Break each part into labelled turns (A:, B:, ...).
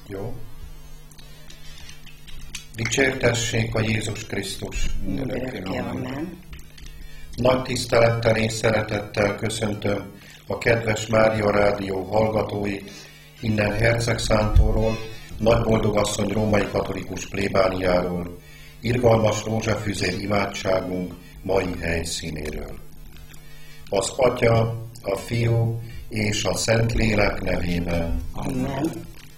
A: Jó. Dicsértessék a Jézus Krisztus.
B: Mindörökké, amen.
A: Nagy tisztelettel és szeretettel köszöntöm a kedves Mária Rádió hallgatóit innen Hercegszántóról, Nagyboldogasszony római katolikus plébániáról, irgalmas rózsafüzér imádságunk mai helyszínéről. Az Atya, a Fiú és a Szentlélek nevében.
B: Amen.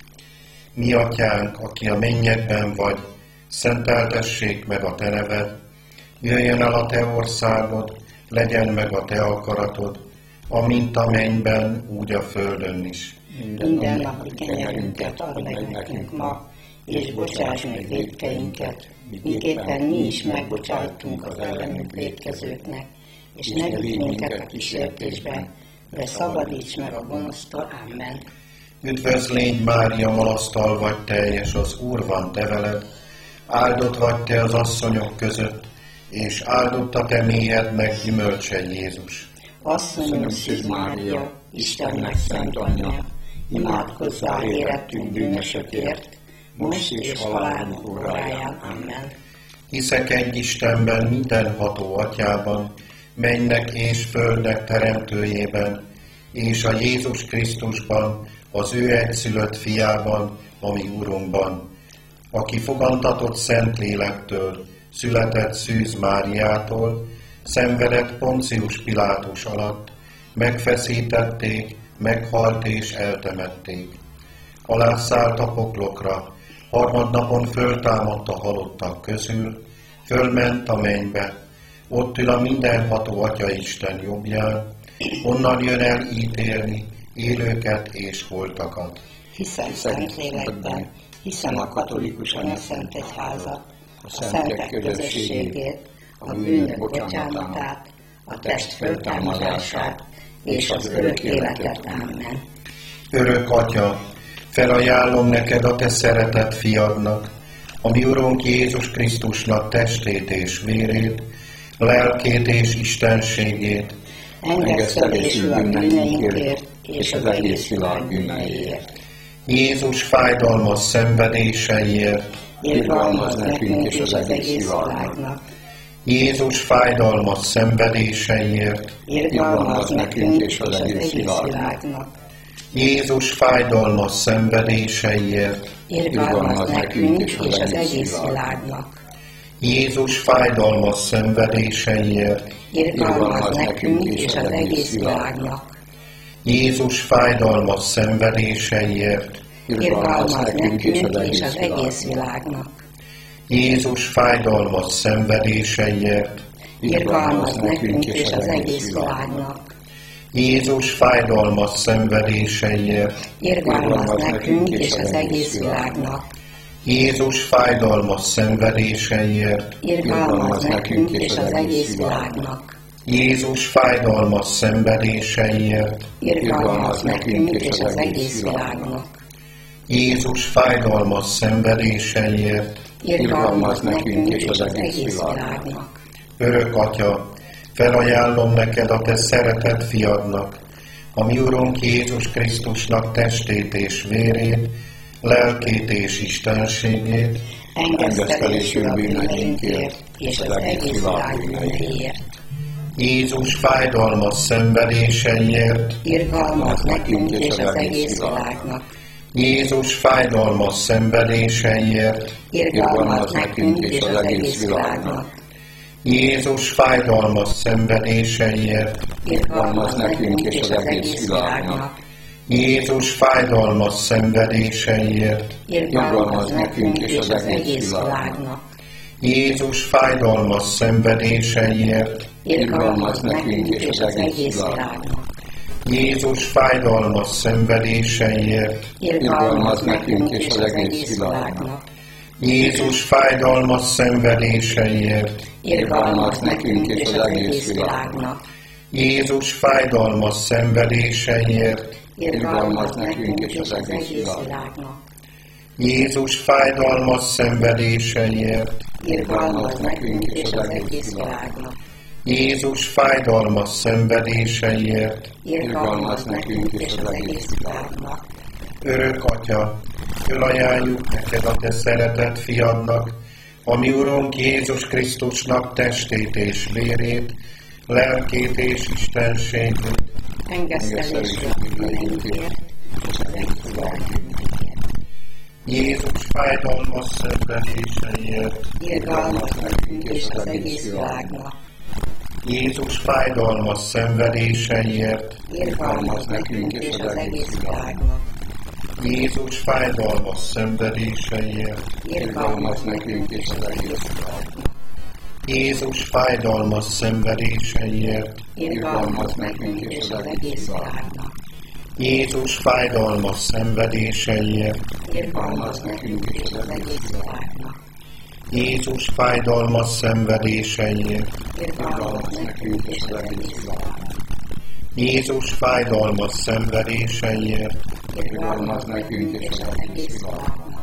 A: Mi Atyánk, aki a mennyekben vagy, szenteltessék meg a Te neved, jöjjön el a Te országod, legyen meg a Te akaratod, amint a mennyben, úgy a földön is.
B: Minden napi kenyerünket add meg nekünk ma, és bocsáss meg vétkeinket, miképpen mi is megbocsájtunk az ellenünk vétkezőknek, és ne vigy minket a kísértésbe, de szabadíts meg a gonosztól. Amen.
A: Üdvözlégy Mária, malasztal vagy teljes, az Úr van te veled, áldott vagy te az asszonyok között, és áldott a te méhednek gyümölcse Jézus.
B: Asszonyom, Szűz Mária, Istennek szent anyja, imádkozzál érettünk bűnösökért, most és halálunk óráján. Amen.
A: Hiszek egy Istenben, mindenható Atyában, mennynek és földnek teremtőjében, és a Jézus Krisztusban, az ő egyszülött fiában, a mi Urunkban, aki fogantatott Szentlélektől, született Szűz Máriától, szenvedett Poncius Pilátus alatt, megfeszítették, meghalt és eltemették. Alászállt a poklokra, harmadnapon föltámadt a halottak közül, fölment a mennybe, ott ül a mindenható Atya Isten jobbján, onnan jön el ítélni élőket és holtakat.
B: Hiszem Szentlélekben, hiszem a katolikus anyaszentegyházat, a szentek közösségét, a bűnök bocsánatát, a test föltámadását és az örök életet. Amen.
A: Örök Atya, felajánlom neked a te szeretett fiadnak, a mi Urunk Jézus Krisztusnak testét és vérét, lelkét és istenségét,
B: engesztelésül a bűneinkért és az egész világ bűneiért.
A: Jézus fájdalmas szenvedéseiért,
B: irgalmaz nekünk és az egész világnak.
A: Jézus fájdalmas szenvedéseiért,
B: irgalmaz nekünk és az egész világnak.
A: Jézus fájdalmas szenvedéseiért,
B: irgalmaz nekünk és az egész világnak.
A: Jézus fájdalmas szenvedéseiért,
B: irgalmaz nekünk és az egész világnak.
A: Jézus fájdalmas szenvedéseiért,
B: irgalmaz nekünk és az egész világnak.
A: Jézus fájdalmas szenvedéseiért,
B: irgalmaz nekünk és az egész világnak.
A: Jézus fájdalmas szenvedéseiért,
B: irgalmaz nekünk és az egész világnak.
A: Jézus fájdalmas szenvedéseiért,
B: irgalmaz nekünk és az egész világnak.
A: Jézus fájdalmas szenvedéseiért,
B: irgalmaz nekünk és az egész világnak.
A: Jézus fájdalmas szenvedéseiért,
B: irgalmaz nekünk és az egész világnak.
A: Örök Atya, felajánlom neked a te szeretett fiadnak, a mi Urunk Jézus Krisztusnak testét és vérét, lelkét és istenségét,
B: engesztelésül bűneinkért és az egész világ bűneiért.
A: Jézus fájdalmas szenvedéseiért,
B: irgalmaz nekünk és az egész világnak.
A: Jézus fájdalmas szenvedéseiért,
B: irgalmaz nekünk és az egész világnak.
A: Jézus fájdalmas szenvedéseiért,
B: irgalmaz nekünk és az egész világnak.
A: Jézus fájdalmas szenvedéseiért,
B: irgalmaz nekünk és az egész világnak.
A: Jézus fájdalmas szenvedéseiért,
B: irgalmaz nekünk és az egész világnak.
A: Jézus fájdalmas szenvedéseiért,
B: irgalmaz nekünk és az egész világnak.
A: Jézus fájdalmas szenvedéseiért,
B: irgalmaz nekünk és az egész világnak.
A: Jézus fájdalmas szenvedéseiért,
B: irgalmaz nekünk és az egész világnak.
A: Jézus fájdalmas szenvedéseiért,
B: irgalmaz nekünk és az egész világnak.
A: Jézus fájdalmas szenvedéseiért,
B: irgalmaz nekünk és az egész világnak.
A: Örök Atya, fölajánljuk neked a te szeretett fiadnak, a mi Urunk Jézus Krisztusnak testét és vérét, lelkét és istenségét,
B: engesztelésre bűneinkért, és az egész világ bűneiért.
A: Jézus fájdalmas szenvedéseiért,
B: Irgalmaz nekünk és az egész világnak.
A: Jézus fájdalmas szenvedéseiért,
B: Irgalmaz nekünk és az egész világnak.
A: Jézus fájdalmas szenvedéseiért,
B: Irgalmaz nekünk és az egész világnak.
A: Jézus fájdalmas szenvedéseiért,
B: Irgalmaz nekünk és az egész világnak.
A: Jézus fájdalmas szenvedéseiért,
B: Irgalmaz nekünk és az egész világnak.
A: Jézus fájdalmas szenvedéseiért,
B: Irgalmaz nekünk és az egész világnak.
A: Jézus fájdalmas szenvedéseiért,
B: Irgalmaz nekünk és az egész világnak.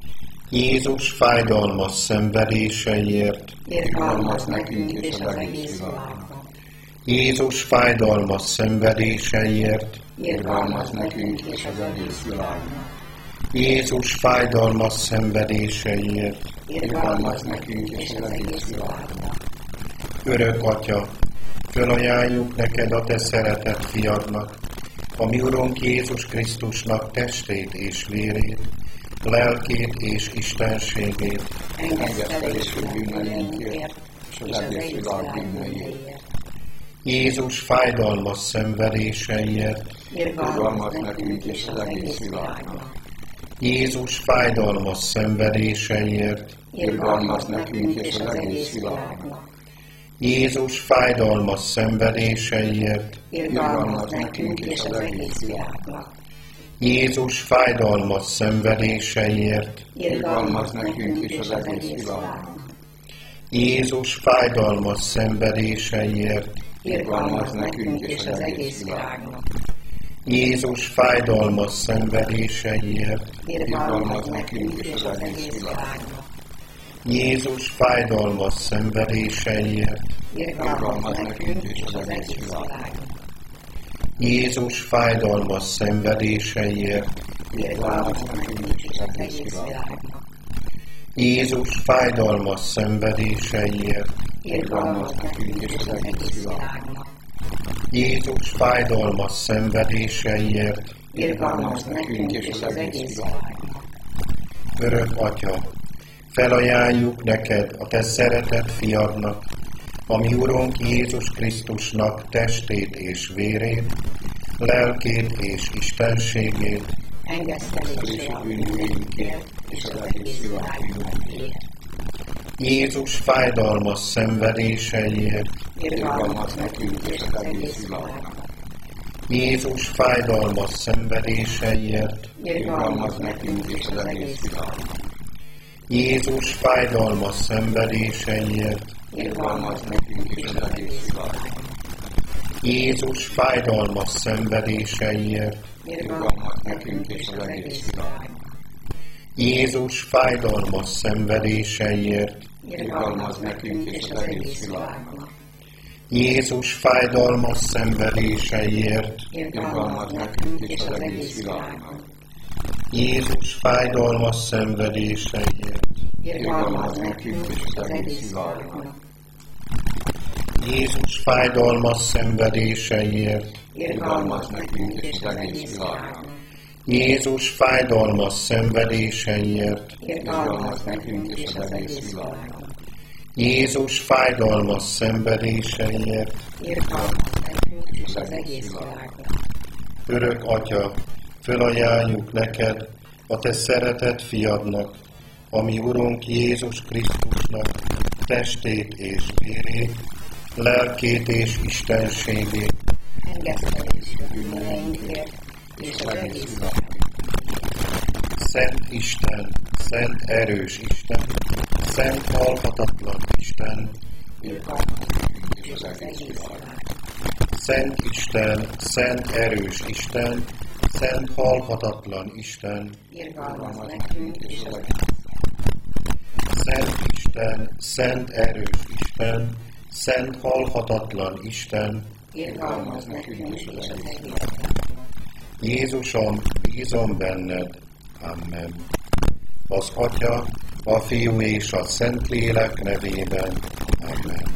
A: Jézus fájdalmas szenvedéseiért,
B: Irgalmaz nekünk és az egész világnak.
A: Jézus fájdalmas szenvedéseiért,
B: Irgalmaz nekünk és az egész világnak.
A: Jézus fájdalmas szenvedéseiért.
B: Irgalmaz nekünk és az egész világnak.
A: Örök Atya, fölajánljuk neked a te szeretett fiadnak, a mi Urunk Jézus Krisztusnak testét és vérét, lelkét és istenségét,
B: Engesztelésre bűneinkért, és az egész világ bűneiért.
A: Jézus fájdalmas szenvedéseiért,
B: Irgalmaz nekünk és az egész világnak.
A: Jézus fájdalmas szenvedéseiért,
B: Irgalmaz nekünk és az egész világnak.
A: Jézus fájdalmas szenvedéseiért,
B: Irgalmaz nekünk és az egész világnak.
A: Jézus fájdalmas szenvedéseiért,
B: Irgalmaz nekünk és az egész világnak.
A: Jézus fájdalmas szenvedéseiért,
B: Irgalmaz nekünk és az egész világnak.
A: Jézus fájdalmas szenvedéseiért,
B: Irgalmaz nekünk és az egész világnak.
A: Jézus fájdalmas szenvedéseiért,
B: Irgalmaz nekünk és az egész világnak.
A: Jézus fájdalmas szenvedéseiért,
B: Irgalmaz nekünk és az egész világnak.
A: Jézus fájdalmas szenvedéseiért,
B: Irgalmaz nekünk és az egész világnak.
A: Jézus fájdalmas szenvedéseiért.
B: Irgalmaz nekünk és az egész világnak.
A: Örök Atya, felajánljuk neked a te szeretett fiadnak, a mi Urunk Jézus Krisztusnak testét és vérét, lelkét és istenségét,
B: Engesztelésre a bűneinkért, és az egész világ bűneiért.
A: Jézus fájdalmas szenvedéseiért,
B: Irgalmaz nekünk és az egész világnak.
A: Jézus fájdalmas szenvedéseiért,
B: Irgalmaz nekünk és az egész világnak.
A: Jézus fájdalmas szenvedéseiért,
B: Irgalmaz nekünk és az egész világnak.
A: Jézus fájdalmas szenvedéseiért,
B: Irgalmaz nekünk és az egész világnak.
A: Jézus fájdalmas szenvedéseiért,
B: Irgalmaz nekünk és az egész világnak.
A: Jézus fájdalmas szenvedéseiért,
B: Irgalmaz nekünk és az egész világnak.
A: Jézus fájdalmas szenvedéseiért,
B: Irgalmaz nekünk és az egész világnak.
A: Jézus fájdalmas szenvedéseiért,
B: Irgalmaz nekünk és az egész világnak.
A: Jézus fájdalmas szenvedéseiért,
B: Irgalmaz nekünk és az egész világnak.
A: Jézus fájdalmas szenvedéseiért.
B: Irgalmaz nekünk és az egész világnak.
A: Örök Atya, fölajánljuk neked a te szeretett fiadnak, a mi Urunk Jézus Krisztusnak testét és vérét, lelkét és istenségét,
B: Engesztelésre bűneinkért, és az egész világnak.
A: Szent Isten, szent erős Isten, szent halhatatlan Isten,
B: Irgalmaz nekünk és az egész világnak.
A: Szent Isten, szent erős Isten, szent halhatatlan Isten,
B: Irgalmaz nekünk és az egész
A: Szent Isten, szent erős Isten, szent halhatatlan Isten,
B: Irgalmaz nekünk és az egész világnak.
A: Jézusom, bízom benned. Amen. Az Atya, a Fiú és a Szentlélek nevében. Amen.